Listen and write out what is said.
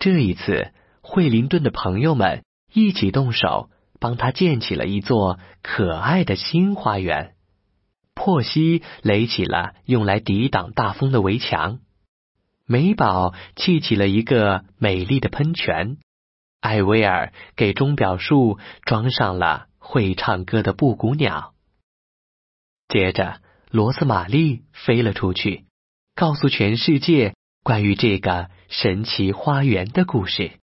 这一次，惠灵顿的朋友们一起动手，帮他建起了一座可爱的新花园。珀西垒起了用来抵挡大风的围墙，美宝砌起了一个美丽的喷泉，艾薇儿给钟表树装上了会唱歌的布谷鸟。接着，罗斯玛丽飞了出去，告诉全世界关于这个神奇花园的故事。